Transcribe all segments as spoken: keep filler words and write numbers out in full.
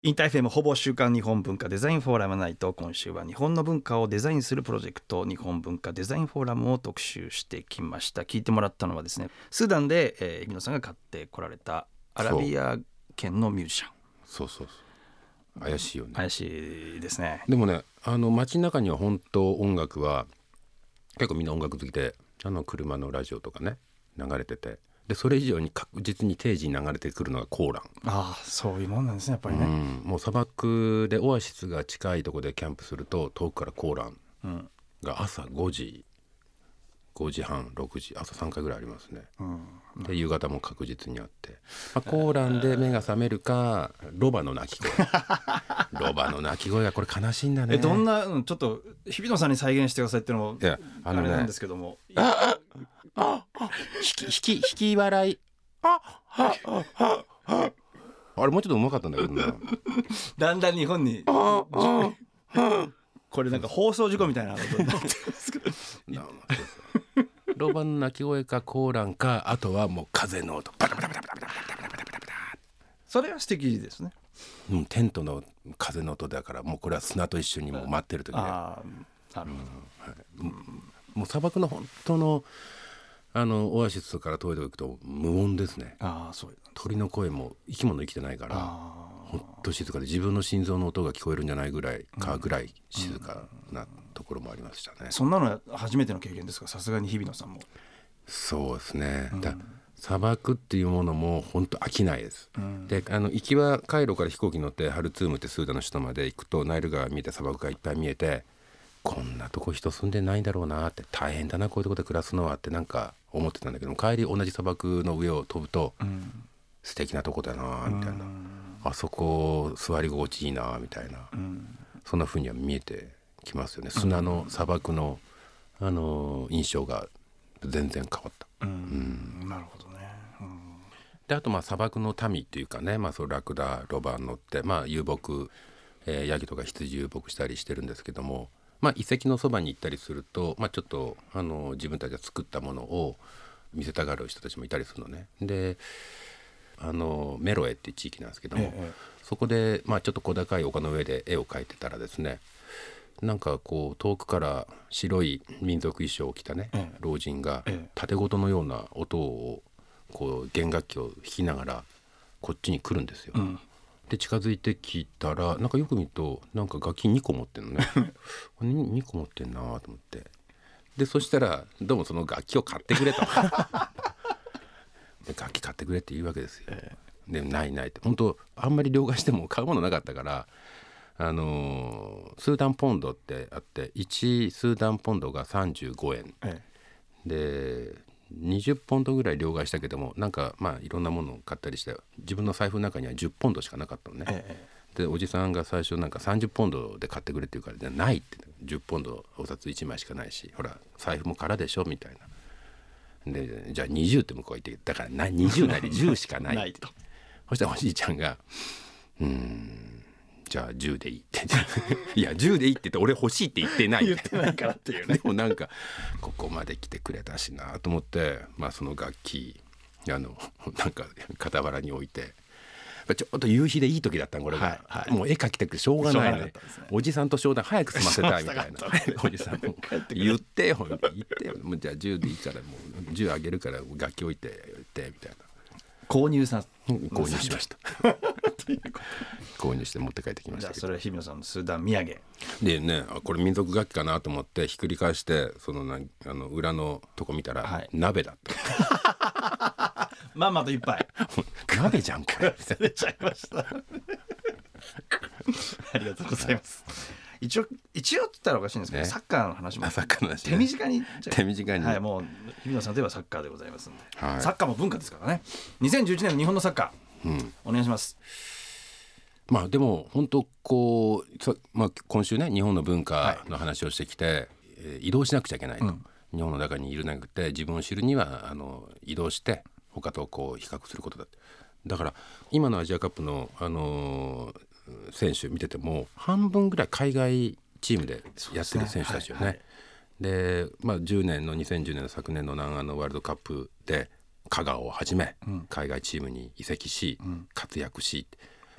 インター エフエム ほぼ週刊日本文化デザインフォーラムナイト、今週は日本の文化をデザインするプロジェクト日本文化デザインフォーラムを特集してきました。聞いてもらったのはですね、スーダンで、えー、日比野さんが買ってこられたアラビア圏のミュージシャン。 そうそうそう怪しいよね。 怪しいですね。 でもね、あの街中には本当音楽は結構みんな音楽好きで、あの車のラジオとかね流れてて、でそれ以上に確実に定時に流れてくるのがコーラン。 ああ、そういうもんなんですね、やっぱりね。 うん、もう砂漠でオアシスが近いところでキャンプすると、遠くからコーランが朝ごじ、ごじはん、ろくじ、朝さんかいぐらいありますね、うん、で夕方も確実にあって、まあ、コーランで目が覚めるか、ロバの鳴き声ロバの鳴き声がこれ悲しいんだね。 えどんな、うん、ちょっと日比野さんに再現してくださいっていうのも、いや、あのね、あれなんですけども、 あああ引き引き引き笑い、ああああああれもうちょっとうまかったんだけどなだんだん日本にああこれなんか放送事故みたいなことになってますけどロバの鳴き声かコーランか、あとはもう風の音、バタバタバタバタバタバタバタバタバタ。 それは素敵ですね。 うん、テントの風の音だから、もうこれは砂と一緒にもう待ってる時で、 ああ、なるほど、うん、はい、 うん、もう砂漠の本当のあのオアシスから遠いとこ行くと無音ですね。 ああ、そういう鳥の声も生き物生きてないから、ほんと静かで、自分の心臓の音が聞こえるんじゃないぐらいかぐらい静かなところもありましたね、うんうん、 そんなの初めての経験ですか、さすがに日比野さんも。 そうですね、うん、だ砂漠っていうものも本当飽きないです、うん、であの行きはカイロから飛行機乗ってハルツームってスーダンの首都まで行くと、ナイル川見えて砂漠がいっぱい見えて、こんなとこ人住んでないんだろうなって、大変だなこういうとこで暮らすのはってなんか思ってたんだけど、帰り同じ砂漠の上を飛ぶと、うん、素敵なとこだなみたいな、うん、あそこ座り心地いいなみたいな、うん、そんな風には見えてきますよね。砂の砂漠の、あのー、印象が全然変わった、 うんうん、なるほどね、うん、 であとまあ砂漠の民っていうかね、まあ、そうラクダロバ乗って、まあ、遊牧、えー、ヤギとか羊遊牧したりしてるんですけども、まあ、遺跡のそばに行ったりすると、まあ、ちょっとあの自分たちが作ったものを見せたがる人たちもいたりするのね。であのメロエっていう地域なんですけども、ええ、そこで、まあ、ちょっと小高い丘の上で絵を描いてたらですね、なんかこう遠くから白い民族衣装を着たね、ええ、老人が盾事のような音をこう弦楽器を弾きながらこっちに来るんですよ、うん、で近づいてきたら、なんかよく見るとなんか楽器にこ持ってんのねに, にこ持ってんなと思って、でそしたらどうもその楽器を買ってくれとで楽器買ってくれって言うわけですよ、えー、でないないって、本当あんまり両替しても買うものなかったから、あのー、スーダンポンドってあって、いちスーダンポンドがさんじゅうごえん、えー、でにじゅうポンドぐらい両替したけども、なんかまあいろんなものを買ったりして、自分の財布の中にはじゅうポンドしかなかったのね、えー、でおじさんが最初なんかさんじゅうポンドで買ってくれって言うから、ないって、じゅうポンドお札いちまいしかないし、ほら財布も空でしょみたいな、でじゃあにじゅうって向こう言って、だからなにじゅうないでじゅうしかないないとそしたらおじいちゃんがうーんじゃあじゅうでいいっていやじゅうでいいって言って俺欲しいって言ってない言ってないからっていうねでもなんかここまで来てくれたしなと思って、まあその楽器あのなんか傍らに置いて、ちょっと夕日でいい時だったのこれが、はいはい、もう絵描きたくてしょうがないね、ね、おじさんと商談早く済ませたいみたいなおじさんも言ってよ言ってよ、もうじゃあじゅうでいいからもうじゅうあげるから楽器置いて言ってみたいな、 購入さ購入しました購入して持って帰ってきましたけど、 じゃあそれは日比野さんのスーダン土産でね、これ民族楽器かなと思ってひっくり返して、そのなあの裏のとこ見たら、はい、鍋だったまんまと一杯鍋じゃんこれ出ちゃいましたありがとうございます。一応一応って言ったらおかしいんですけど、ね、サッカーの話もサッカーの話、ね、 手短に手短に、 はい、もう日比野さんといえばサッカーでございますんで、はい、サッカーも文化ですからね。にせんじゅういちねんの日本のサッカー、うん、お願いします。 まあでも本当こう、まあ、今週ね日本の文化の話をしてきて、はい、えー、移動しなくちゃいけないと、うん、日本の中にいるなくて自分を知るにはあの移動して他とこう比較することだって。だから今のアジアカップの、あのー、選手見てても半分ぐらい海外チームでやってる選手たちよね。はいはい、で、まあ、じゅうねんのにせんじゅうねんの昨年の南アのワールドカップで香川をはじめ、うん、海外チームに移籍し、うん、活躍し、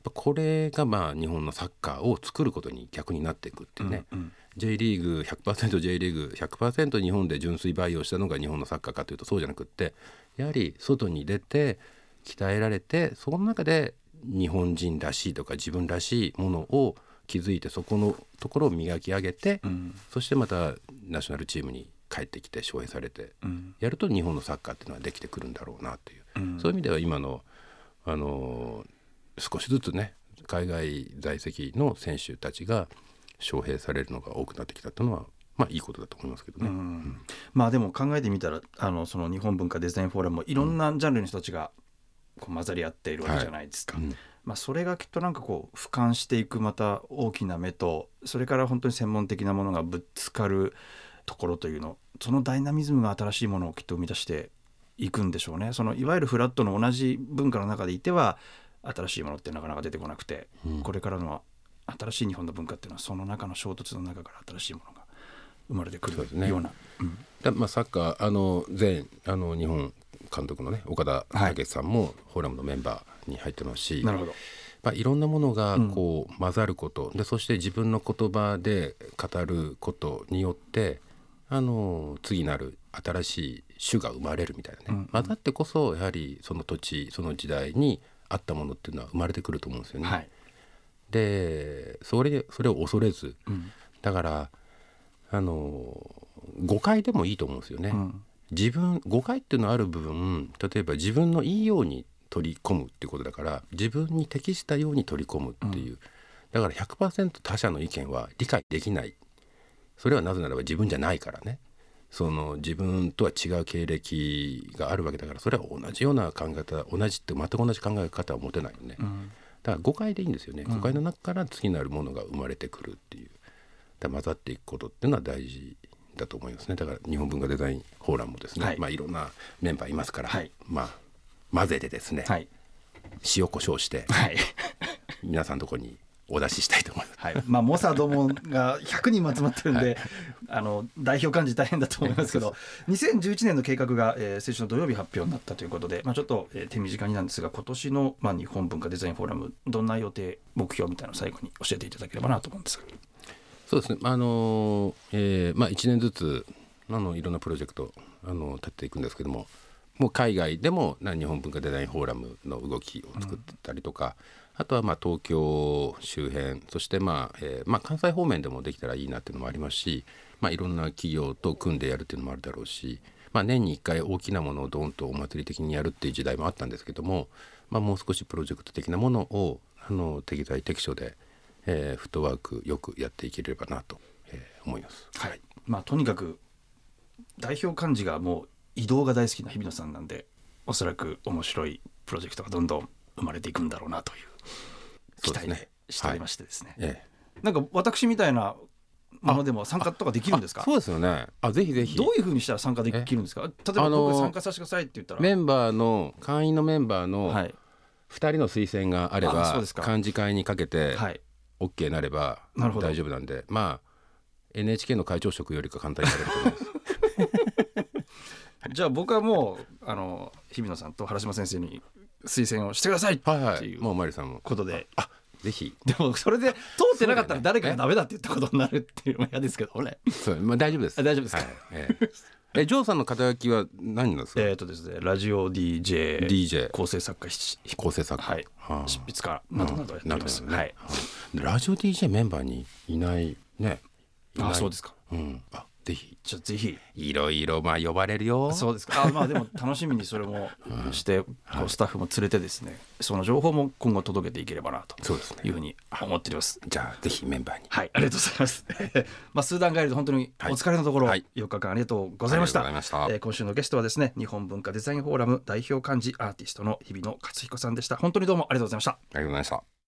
ぱこれがまあ日本のサッカーを作ることに逆になっていくっていうね、うんうん、J リーグ ひゃくパーセントJ リーグ ひゃくパーセント 日本で純粋培養したのが日本のサッカーかというとそうじゃなくって、やはり外に出て鍛えられて、その中で日本人らしいとか自分らしいものを築いて、そこのところを磨き上げて、うん、そしてまたナショナルチームに帰ってきて招聘されて、うん、やると日本のサッカーっていうのはできてくるんだろうなという、うん、そういう意味では今の、あのー、少しずつね海外在籍の選手たちが招聘されるのが多くなってきたというのは、まあいいことだと思いますけどね、うんうん、 まあでも考えてみたら、あのその日本文化デザインフォーラムもいろんなジャンルの人たちがこう混ざり合っているわけじゃないですか、はい、うん、まあ、それがきっとなんかこう俯瞰していくまた大きな目と、それから本当に専門的なものがぶつかるところというの、そのダイナミズムが新しいものをきっと生み出していくんでしょうね。そのいわゆるフラットの同じ文化の中でいては新しいものってなかなか出てこなくて、うん、これからの新しい日本の文化っていうのはその中の衝突の中から新しいものが生まれてくるような、ね、うん、 だまあ、サッカーあの前あの日本監督のね岡田武さんもフォーラムのメンバーに入ってますし、はい、 なるほど、 まあ、いろんなものがこう混ざること、うん、でそして自分の言葉で語ることによってあの次なる新しい種が生まれるみたいなね、うん、混ざってこそやはりその土地その時代に合ったものっていうのは生まれてくると思うんですよね、はい、でそれ、それを恐れず、うん、だからあの誤解でもいいと思うんですよね、うん、自分誤解っていうのはある部分、例えば自分のいいように取り込むっていうことだから、自分に適したように取り込むっていう、うん、だから ひゃくパーセント 他者の意見は理解できない。それはなぜならば自分じゃないからね。その自分とは違う経歴があるわけだから、それは同じような考え方、同じって全く同じ考え方は持てないよね、うん、だから誤解でいいんですよね、うん、誤解の中から次なるものが生まれてくるっていう、だから混ざっていくことっていうのは大事だと思いますね。だから日本文化デザインフォーラムもですね、はい、まあ、いろんなメンバーいますから、はい、まあ、混ぜてですね、はい、塩コショウして、はい、皆さんのところにお出ししたいと思います、 はい、まあ、猛者どもがひゃくにんも集まってるんで、はい、あの代表幹事大変だと思いますけどにせんじゅういちねんの計画が、えー、先週の土曜日発表になったということで、まあ、ちょっと、えー、手短になんですが、今年の、まあ、日本文化デザインフォーラムどんな予定目標みたいなのを最後に教えていただければなと思うんですが。 そうですね、あの、えーまあ、いちねんずつあのいろんなプロジェクトあの立っていくんですけども、もう海外でも日本文化デザインフォーラムの動きを作ってたりとか、うん、あとはまあ東京周辺、そしてまあ、えーまあ、関西方面でもできたらいいなっていうのもありますし、まあ、いろんな企業と組んでやるっていうのもあるだろうし、まあ、年にいっかい大きなものをドーンとお祭り的にやるっていう時代もあったんですけども、まあ、もう少しプロジェクト的なものをあの適材適所で、えー、フットワークよくやっていければなと、えー、思います、 はい。まあ、とにかく代表幹事がもう移動が大好きな日比野さんなんで、おそらく面白いプロジェクトがどんどん生まれていくんだろうなという期待でしておりましてですね、はい、ええ、なんか私みたいなものでも参加とかできるんですか？ そうですよね。あ、ぜひぜひ。どういうふうにしたら参加できるんですか？例えば僕参加させてくださいって言ったら、 メンバーの会員のメンバーのふたりの推薦があれば、はい、幹事会にかけて OK なれば大丈夫なんで、まあ エヌエイチケー の会長職よりか簡単になれると思いますじゃあ僕はもうあの日比野さんと原島先生に推薦をしてくださいっていう、はいはい、もうマリさんもことで、 あ、ぜひ。 でもそれで通ってなかったら誰かがダメだって言ったことになるっていうのも嫌ですけどね。 そう、まあ、大丈夫です。 大丈夫ですか、はい、 えー、えジョーさんの肩書きは何なんですか？ えーとですね、ラジオ ディージェー、ディージェー 構成作家、 構成作家、 はい、はあ、執筆家などなどやっております、ね、はい、はあ、ラジオ ディージェー メンバーにいないね。 いない。あ、そうですか、 うん、あ、ぜひ。 じゃあぜひいろいろまあ呼ばれるよ。 そうですか。あ、まあでも楽しみにそれもして、こうスタッフも連れてですね、その情報も今後届けていければなというふうに思っております。 じゃあぜひメンバーに。 はい、ありがとうございますまあスーダン帰りで本当にお疲れのところ、はい、よっかかんありがとうございました。 ありがとうございました。 えー、今週のゲストはですね、日本文化デザインフォーラム代表幹事アーティストの日比野勝彦さんでした。本当にどうもありがとうございました。ありがとうございました。